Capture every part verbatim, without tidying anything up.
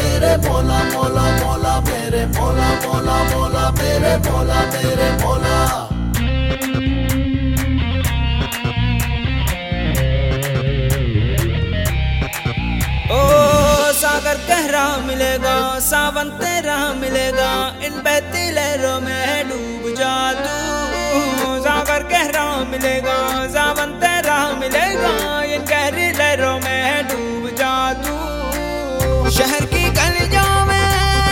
मेरे मौला मौला मौला मेरे मौला मौला मौला मेरे मौला मेरे मौला। सागर गहरा मिलेगा, सावन तेरा मिलेगा, इन बहती लहरों में डूब जा तू। सागर गहरा मिलेगा, सावन तेरा मिलेगा, इन गहरी लहरों में डूब जा तू। शहर की गलियों में,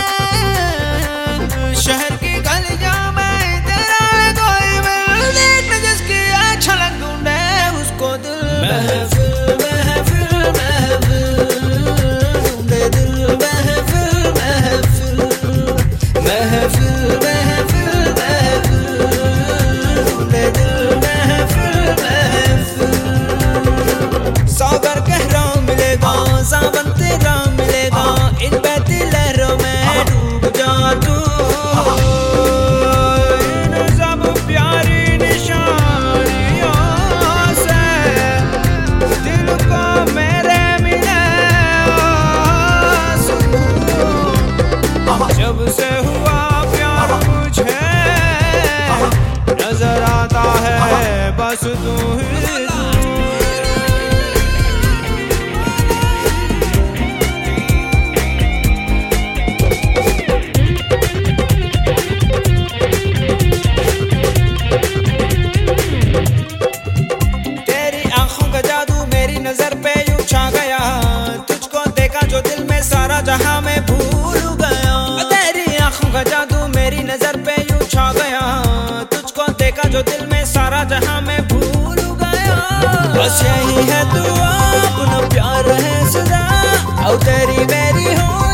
शहर की गलियों में तेरा कोई मिल, देखने जिसकी छलक ढूंढे उसको दिल। महफिल महफिल महफिल सागर गहरा मिलेगा, सावन तेरा मिलेगा, इन बहती लहरों में डूब जा तू। इन सब प्यारी निशानियों से दिल को मेरे मिले सुकून। जब से हुआ प्यार मुझे नजर आता है बस तू ही। नजर पे यूं छा गया, तुझको देखा जो दिल में सारा जहां मैं भूल गया। तेरी आंखों का जादू मेरी नजर पे यूं छा गया, तुझको देखा जो दिल में सारा जहां मैं भूल गया। बस यही है दुआ, अपना प्यार है सदा, और तेरी मेरी हो